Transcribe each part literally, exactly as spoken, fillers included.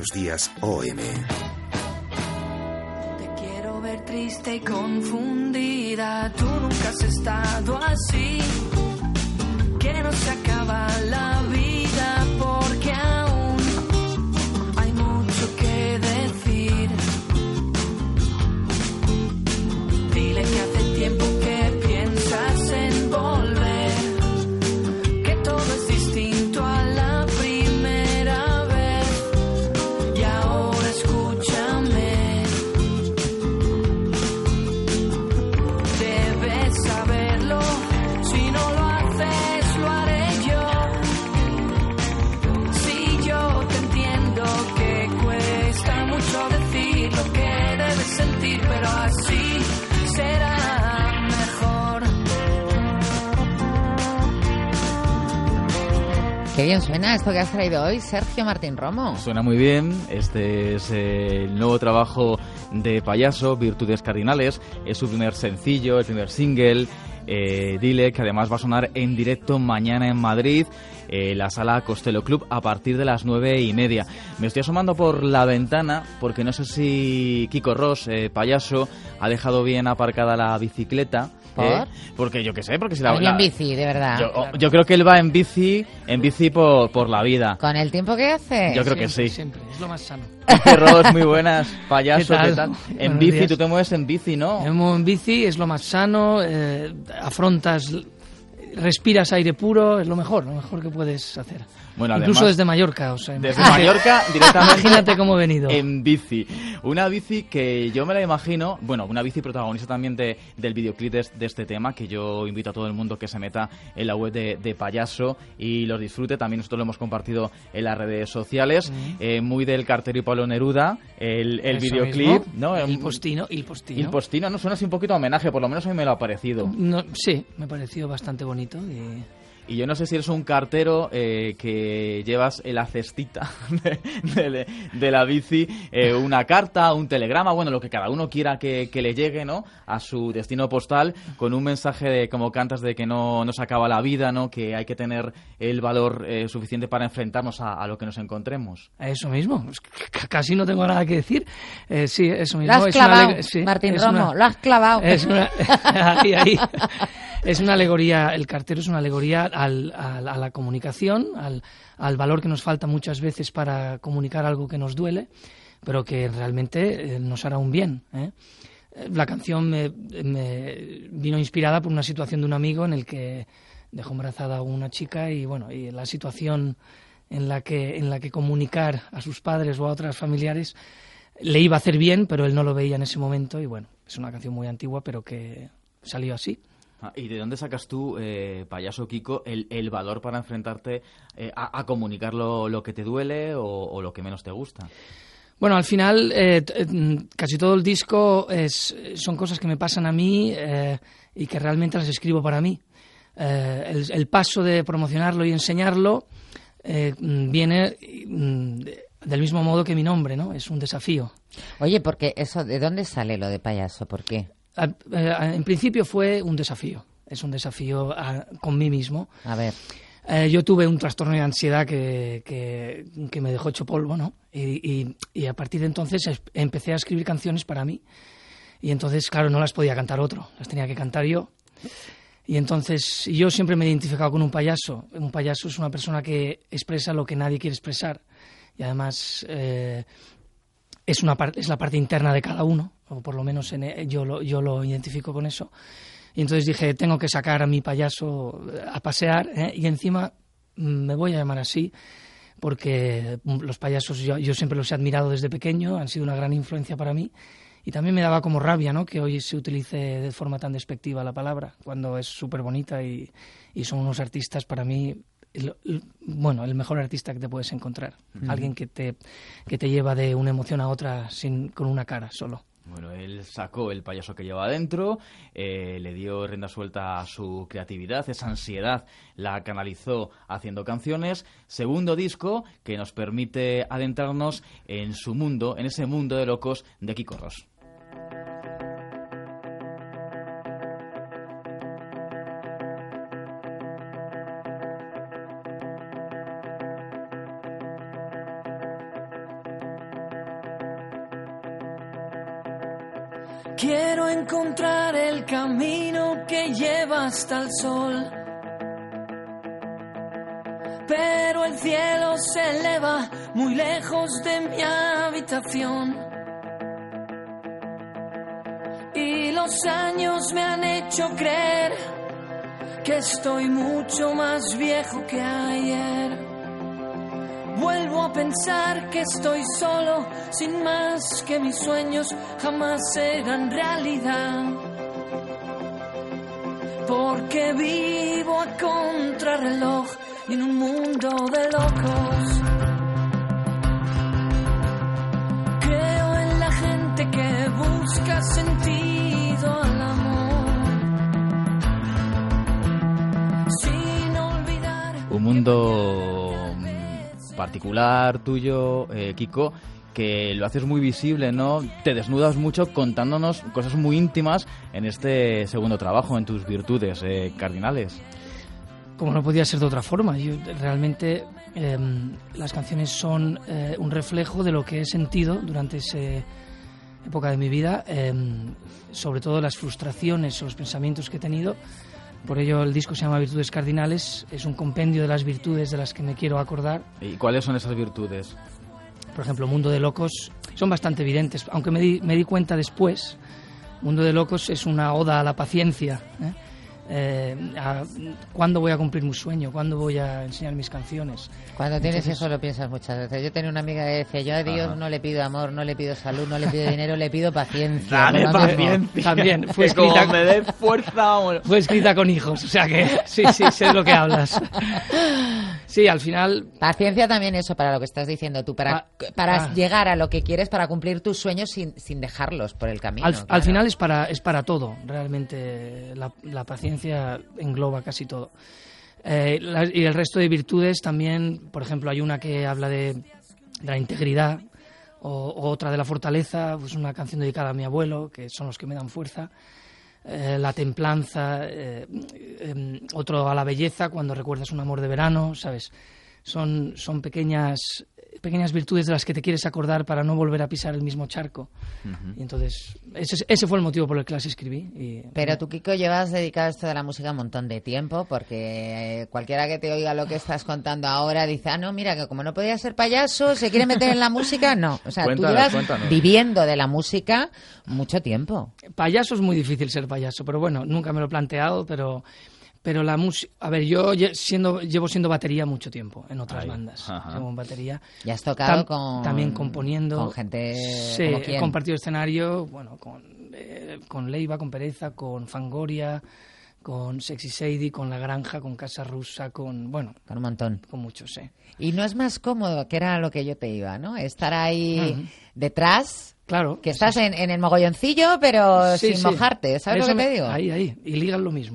Buenos Días O M. Te quiero ver triste y confundida. Tú nunca has estado así. Que no se acaba la vida porque aún hay mucho que decir. Dile que hace tiempo que piensas en volver, que todo es distinto a la primera vez. Y ahora escúchame, debes saberlo. Si no lo haces, lo haré yo. Si yo te entiendo que cuesta mucho decir lo que debes sentir, pero así será mejor. Qué bien suena esto que has traído hoy, Sergio Martín Romo. Suena muy bien. Este es eh, el nuevo trabajo de Payaso, Virtudes Cardinales. Es su primer sencillo, el primer single. Eh, dile que además va a sonar en directo mañana en Madrid, eh, la sala Costello Club, a partir de las nueve y media. Me estoy asomando por la ventana porque no sé si Kiko Ross, eh, Payaso, ha dejado bien aparcada la bicicleta. ¿Por? Eh, porque yo qué sé, porque si la... Venía en bici, de verdad. Yo, yo creo que él va en bici, en bici por, por la vida. ¿Con el tiempo que hace? Yo creo que sí. Siempre, es lo más sano. Kiko Ross, muy buenas. Payaso, ¿Qué tal? ¿qué tal? En Buenos bici, días. tú te mueves en bici, ¿no? Me muevo en bici, es lo más sano, eh, afrontas, respiras aire puro, es lo mejor, lo mejor que puedes hacer. Bueno, Incluso además, desde Mallorca, o sea, desde imagínate- Mallorca directamente Imagínate cómo he venido. en bici. Una bici que yo me la imagino, bueno, una bici protagonista también de, del videoclip de, de este tema, que yo invito a todo el mundo que se meta en la web de, de Payaso y los disfrute. También nosotros lo hemos compartido en las redes sociales. Mm. Eh, muy del Cartero y Pablo Neruda, el, el Eso videoclip, mismo. ¿no? El Un- postino, el postino. Il Postino, ¿no? Suena así un poquito a homenaje, por lo menos a mí me lo ha parecido. No, sí, me pareció bastante bonito y... Y yo no sé si eres un cartero eh, que llevas en la cestita de, de- de la bici eh, una carta, un telegrama, bueno, lo que cada uno quiera que, que le llegue, ¿no? A su destino postal, con un mensaje de, como cantas, de que no, no se acaba la vida, ¿no? Que hay que tener el valor eh, suficiente para enfrentarnos a, a lo que nos encontremos. Eso mismo, es que c- casi no tengo nada que decir. Eh, sí, eso mismo. Lo has es una clavado, ale- sí, Martín es Romo, una- lo has clavado. Es una, ahí, ahí. Es una alegoría, el cartero es una alegoría al, al- a la comunicación, al, al valor que nos falta muchas veces para comunicar algo que nos duele, pero que realmente eh, nos hará un bien, ¿eh? Eh, La canción me, me vino inspirada por una situación de un amigo en el que dejó embarazada a una chica y bueno, y la situación en la que, en la que comunicar a sus padres o a otras familiares le iba a hacer bien, pero él no lo veía en ese momento y bueno, es una canción muy antigua, pero que salió así. Ah, ¿y de dónde sacas tú, eh, Payaso Kiko, el, el valor para enfrentarte eh, a, a comunicar lo, lo que te duele o, o lo que menos te gusta? Bueno, al final eh, t- eh, casi todo el disco es, son cosas que me pasan a mí eh, y que realmente las escribo para mí. Eh, el, el paso de promocionarlo y enseñarlo eh, mm, viene mm, de- del mismo modo que mi nombre, ¿no? Es un desafío. Oye, porque eso, ¿de dónde sale lo de Payaso? ¿Por qué? A- eh, En principio fue un desafío. Es un desafío a- con mí mismo. A ver, Eh, yo tuve un trastorno de ansiedad que, que, que me dejó hecho polvo, ¿no? Y, y, y a partir de entonces es- empecé a escribir canciones para mí. Y entonces, claro, no las podía cantar otro, las tenía que cantar yo. Y entonces yo siempre me he identificado con un payaso. Un payaso es una persona que expresa lo que nadie quiere expresar. Y además eh, es, una par- es la parte interna de cada uno, o por lo menos en, e- yo, lo, yo lo identifico con eso. Y entonces dije, tengo que sacar a mi payaso a pasear, ¿eh? Y encima mm, me voy a llamar así porque mm, los payasos yo, yo siempre los he admirado desde pequeño, han sido una gran influencia para mí. Y también me daba como rabia, ¿no?, que hoy se utilice de forma tan despectiva la palabra, cuando es súper bonita y, y son unos artistas para mí, el- el- bueno, el mejor artista que te puedes encontrar. Ujú. Alguien que te, que te lleva de una emoción a otra sin, con una cara solo. Bueno, él sacó el payaso que lleva adentro, eh, le dio rienda suelta a su creatividad, esa ansiedad la canalizó haciendo canciones. Segundo disco que nos permite adentrarnos en su mundo, en ese mundo de locos de Kiko Ross. Quiero encontrar el camino que lleva hasta el sol. Pero el cielo se eleva muy lejos de mi habitación. Y los años me han hecho creer que estoy mucho más viejo que ayer. Vuelvo a pensar que estoy solo, sin más que mis sueños jamás serán realidad. Porque vivo a contrarreloj y en un mundo de locos. Creo en la gente que busca sentido al amor, sin olvidar. Un mundo particular tuyo, eh, Kiko, que lo haces muy visible, ¿no? Te desnudas mucho contándonos cosas muy íntimas en este segundo trabajo, en tus virtudes eh, cardinales. Como no podía ser de otra forma. Yo realmente eh, las canciones son eh, un reflejo de lo que he sentido durante esa época de mi vida, eh, sobre todo las frustraciones o los pensamientos que he tenido. Por ello el disco se llama Virtudes Cardinales, es un compendio de las virtudes de las que me quiero acordar. ¿Y cuáles son esas virtudes? Por ejemplo, Mundo de Locos, son bastante evidentes, aunque me di, me di cuenta después. Mundo de Locos es una oda a la paciencia, ¿eh? Eh, a, ¿Cuándo voy a cumplir mi sueño? ¿Cuándo voy a enseñar mis canciones? Cuando tienes Entonces, eso lo piensas muchas veces. Yo tenía una amiga que decía, yo a Dios Ajá. no le pido amor, no le pido salud, no le pido dinero, le pido paciencia. Dame Lo mismo. paciencia. También fue Que como escrita, me dé fuerza. Bueno. fue escrita con hijos, o sea que sí, sí, sé de lo que hablas. Sí, al final... Paciencia también eso para lo que estás diciendo tú, para, Ah, para ah. llegar a lo que quieres, para cumplir tus sueños sin, sin dejarlos por el camino. Al, claro. al final es para, es para todo, realmente la, la paciencia engloba casi todo. Eh, la- y el resto de virtudes también, por ejemplo, hay una que habla de, de la integridad, o, o otra de la fortaleza, pues una canción dedicada a mi abuelo, que son los que me dan fuerza. Eh, la templanza, eh, eh, otro a la belleza, cuando recuerdas un amor de verano, ¿sabes? Son, son pequeñas, pequeñas virtudes de las que te quieres acordar para no volver a pisar el mismo charco. Uh-huh. Y entonces, ese, ese fue el motivo por el que las escribí. Y, Pero tú, Kiko, llevas dedicado a esto de la música un montón de tiempo, porque eh, cualquiera que te oiga lo que estás contando ahora dice, ah, no, mira, que como no podía ser payaso, ¿se quiere meter en la música? No. O sea, Cuéntanos, tú llevas cuéntanos. viviendo de la música mucho tiempo. Payaso es muy difícil ser payaso, pero bueno, nunca me lo he planteado, pero... Pero la música... A ver, yo lle- siendo, llevo siendo batería mucho tiempo en otras Ay, bandas. ajá. Llevo en batería. Y has tocado Tam- con... También componiendo. Con gente Sí, como he quién. compartido escenario, bueno, con, eh, con Leiva, con Pereza, con Fangoria, con Sexy Sadie, con La Granja, con Casa Rusa, con... Bueno, Con un montón. con muchos, sí. Y no es más cómodo, que era lo que yo te iba, ¿no? Estar ahí Ujú. detrás, Claro. que pues estás es- en, en el mogolloncillo, pero Sí, sin sí. mojarte, ¿sabes Eso lo que te me- digo? Ahí, ahí. Y ligan lo mismo.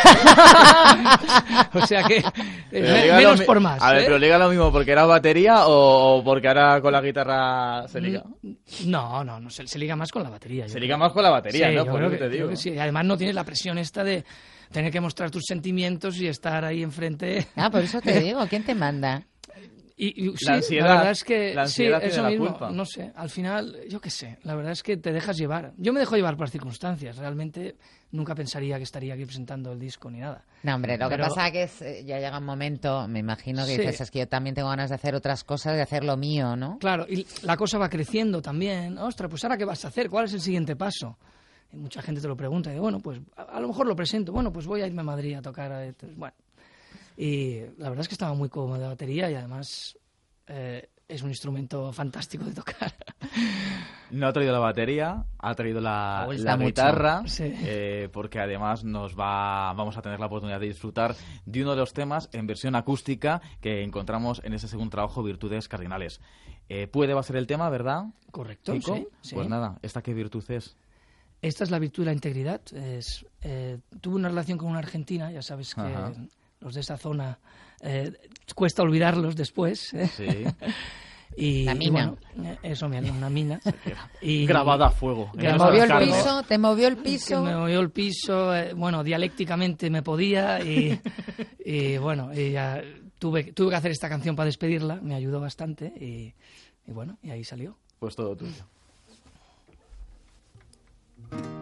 O sea que... eh, Pero me- liga lo menos mi- por más. A ver, ¿eh? pero liga lo mismo porque era batería o, o porque ahora con la guitarra se liga. No, no, no. Se, se liga más con la batería. yo Se creo. liga más con la batería, Sí, ¿no? yo Por creo eso que- te creo digo. que sí. Y además no tienes la presión esta de tener que mostrar tus sentimientos y estar ahí enfrente. Ah, por eso te digo, ¿quién te manda? Y, y sí, ansiedad- la verdad es que la sí, ansiedad tiene eso la mismo, culpa. no sé, al final, yo qué sé, la verdad es que te dejas llevar. Yo me dejo llevar por las circunstancias, realmente nunca pensaría que estaría aquí presentando el disco ni nada. No, hombre, lo Pero- que pasa que es, eh, ya llega un momento, me imagino que Sí. dices, es que yo también tengo ganas de hacer otras cosas, de hacer lo mío, ¿no? Claro, y la cosa va creciendo también. Ostras, pues ahora qué vas a hacer, ¿cuál es el siguiente paso? Y mucha gente te lo pregunta, y digo, bueno, pues a, a lo mejor lo presento, bueno, pues voy a irme a Madrid a tocar, a- entonces, bueno. Y la verdad es que estaba muy cómodo de batería y además eh, es un instrumento fantástico de tocar. No ha traído la batería, ha traído la, Me gusta la mucho. guitarra, Sí. eh, porque además nos va, vamos a tener la oportunidad de disfrutar de uno de los temas en versión acústica que encontramos en ese segundo trabajo, Virtudes Cardinales. Eh, Puede va a ser el tema, ¿verdad? Correcto, Kiko? sí, sí. Pues nada, ¿esta qué virtud es? Esta es la virtud de la integridad. Es, eh, tuve una relación con una argentina, ya sabes que Ajá. los de esa zona eh, cuesta olvidarlos después. ¿eh? Sí. Y, La y mina. bueno, eh, eso, me una mina. Y, Grabada a fuego. ¿Te Grabada movió el Carlos. piso? ¿Te movió el que piso? me movió el piso, eh, bueno, dialécticamente me podía y, y bueno, y ya tuve, tuve que hacer esta canción para despedirla, me ayudó bastante y, y bueno, y ahí salió. Pues todo tuyo.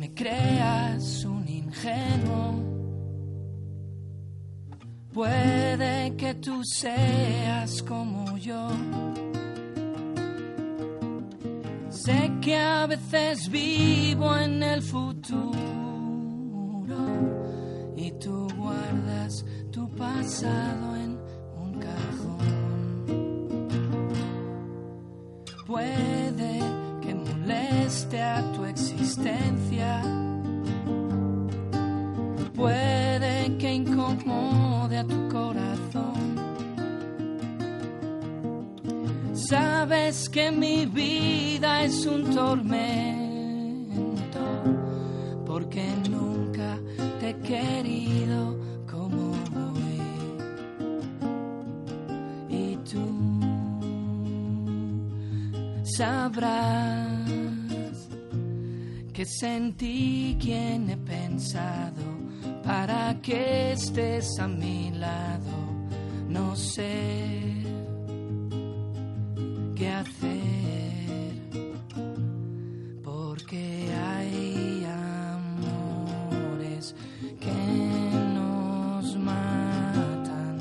me creas un ingenuo. Puede que tú seas como yo. Sé que a veces vivo en el futuro y tú guardas tu pasado en un cajón. Puede que moleste a tu existencia. Puede que incomode a tu corazón. Sabes que mi vida es un tormento, porque nunca te he querido como hoy. Y tú sabrás que sentí quien he pensado para que estés a mi lado. No sé qué hacer, porque hay amores que nos matan.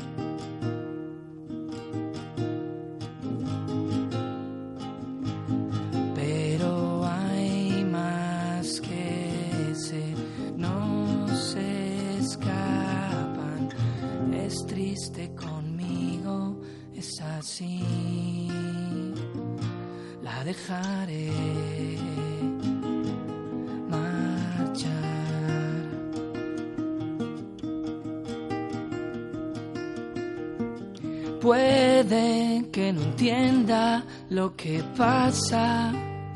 Pero hay más que se nos escapan. Es triste conmigo, es así. La dejaré marchar. Puede que no entienda lo que pasa,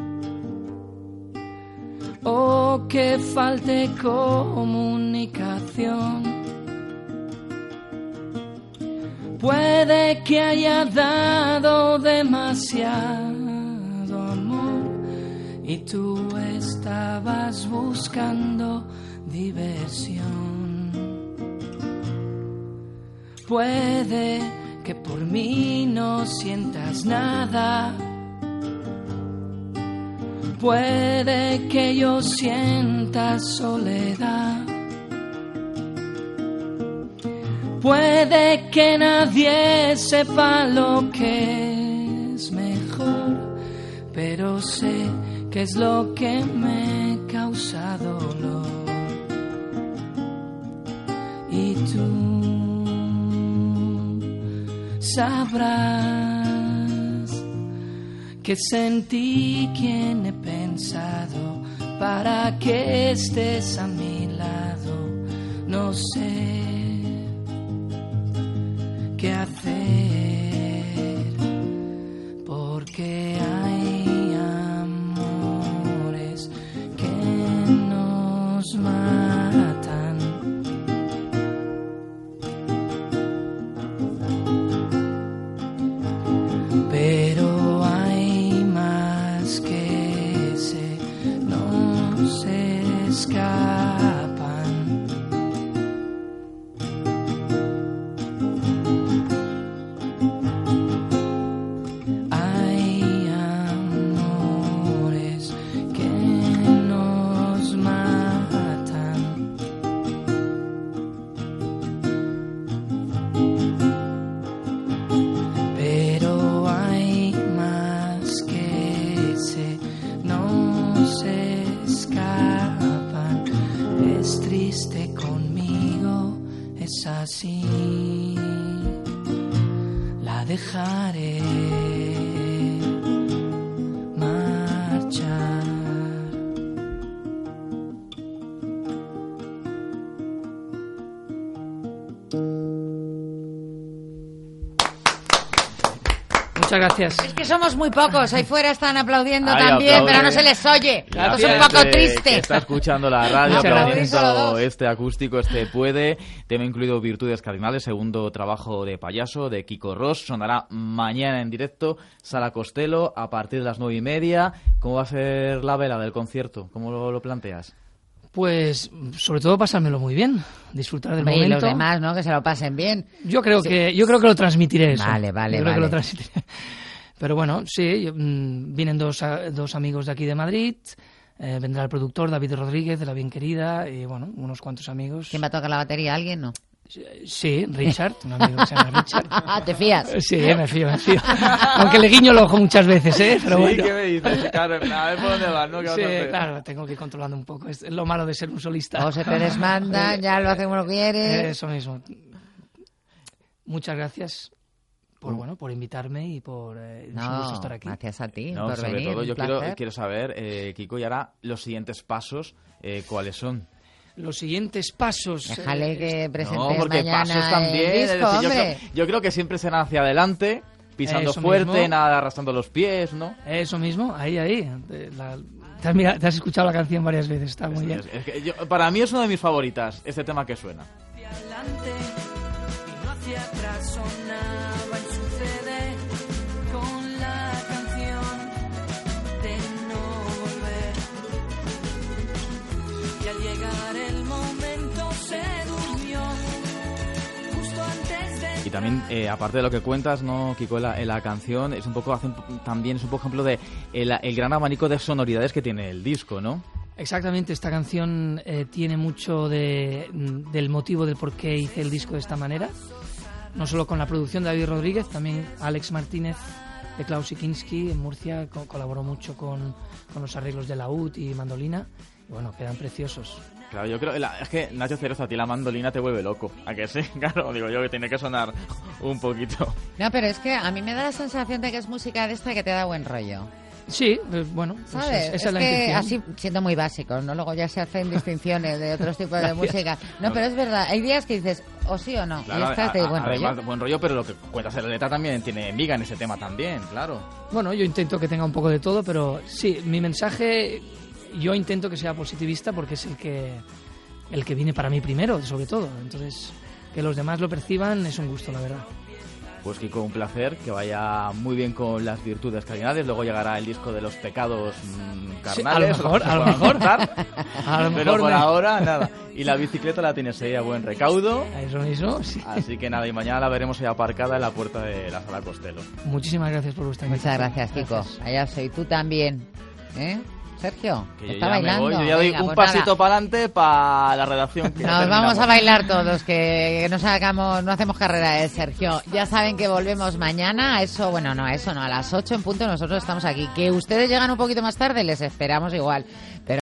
o que falte comunicación. Puede que haya dado demasiado amor y tú estabas buscando diversión. Puede que por mí no sientas nada. Puede que yo sienta soledad. Puede que nadie sepa lo que es mejor, pero sé que es lo que me causa dolor. Y tú sabrás que sentí quien he pensado para que estés a mi lado. No sé qué hacer, porque hay amores que nos matan. Pero hay más que se nos escapan. Así la dejaré marchar. Muchas gracias. Es que somos muy pocos, ahí fuera están aplaudiendo Ay, también, aplaude. pero no se les oye. La Es un gente poco triste. que está escuchando la radio, Muchas aplaudiendo gracias. este acústico, este Puede. Tema incluido Virtudes Cardinales, segundo trabajo de Payaso, de Kiko Ross. Sonará mañana en directo, Sala Costello, a partir de las nueve y media. ¿Cómo va a ser la vela del concierto? ¿Cómo lo, lo planteas? Pues sobre todo pasármelo muy bien, disfrutar del Hombre, y momento. los demás, ¿no? Que se lo pasen bien. Yo creo que yo creo que lo transmitiré eso. Vale, vale, yo creo vale. que lo transmitiré. Pero bueno, sí, yo, mmm, vienen dos, a- dos amigos de aquí de Madrid, Eh, vendrá el productor David Rodríguez de La Bien Querida y bueno, unos cuantos amigos. ¿Quién va a tocar la batería? ¿Alguien? No. Sí, Richard, un amigo que se llama Richard. ¿Te fías? Sí, me fío, me fío. Aunque le guiño el ojo muchas veces, ¿eh? Pero sí, bueno. ¿qué me dices? Claro, a ver por dónde vas, ¿no? ¿Qué vas Sí, a hacer? claro, tengo que ir controlando un poco. Es lo malo de ser un solista. O se te desmanda, ya lo hacemos lo que quieres. Eso mismo. Muchas gracias por bueno por invitarme y por eh, es un gusto No, estar aquí. gracias a ti No, por sobre venir. todo un yo quiero, placer. quiero saber, eh, Kiko, y ahora los siguientes pasos, eh, ¿cuáles son? Los siguientes pasos. Déjale eh, que presentes No, porque mañana pasos también. el es disco, decir, yo, hombre. creo, yo creo que siempre serán hacia adelante, pisando Eso fuerte, mismo. nada arrastrando los pies, ¿no? Eso mismo, ahí, ahí. Eh, la- te, has mira- te has escuchado la canción varias veces, está muy bien. Es- es que yo- para mí es una de mis favoritas, este tema que suena. Hacia adelante y no hacia atrás sonaba en su C D con la canción de no volver. Y al llegar el momento se durmió justo antes de Y también, eh, aparte de lo que cuentas, ¿no, Kiko? En la, en la canción es un poco, hace un- también es un poco ejemplo de el, el gran abanico de sonoridades que tiene el disco, ¿no? Exactamente, esta canción eh, tiene mucho de, del motivo del por qué hice el disco de esta manera. No solo con la producción de David Rodríguez, también Alex Martínez de Klaus Kinski en Murcia co- colaboró mucho con, con los arreglos de laúd y mandolina. Y bueno, quedan preciosos. Claro, yo creo, la- es que Nacho Ceroza, a ti la mandolina te vuelve loco, ¿a que sí? Claro, digo yo que tiene que sonar un poquito. No, pero es que a mí me da la sensación de que es música de esta que te da buen rollo. Sí, eh, bueno, pues ¿Sabes? esa Es, es la que intención. así, siendo muy básicos, ¿no? Luego ya se hacen distinciones de otros tipos de música. No, pero es verdad, hay días que dices o sí o no, Claro, y estás de a- a- buen además, rollo. buen rollo, pero lo que cuentas en la letra también tiene miga en ese tema también, claro. Bueno, yo intento que tenga un poco de todo, pero sí, mi mensaje yo intento que sea positivista porque es el que el que viene para mí primero, sobre todo. Entonces, que los demás lo perciban es un gusto, la verdad. Pues Kiko, un placer, que vaya muy bien con las virtudes cardinales, luego llegará el disco de los pecados mmm, Sí, carnales. a lo mejor, los que a lo puedan mejor. contar, A lo pero mejor por me- ahora nada. Y la bicicleta la tienes ahí a buen recaudo, Eso mismo, sí. así que nada, y mañana la veremos ahí aparcada en la puerta de la Sala Costello. Muchísimas gracias por vuestra Muchas invitación. gracias, Kiko. Gracias. Allá soy tú también. ¿Eh? Sergio, Que yo está ya bailando. me voy, yo ya doy Venga, un pues pasito nada. para adelante para la redacción. Que ya Nos vamos terminamos. a bailar todos, que, que no sacamos, no hacemos carrera de Sergio. Ya saben que volvemos mañana, a eso, bueno, no, a eso no, a las ocho en punto nosotros estamos aquí. Que ustedes llegan un poquito más tarde, les esperamos igual. Pero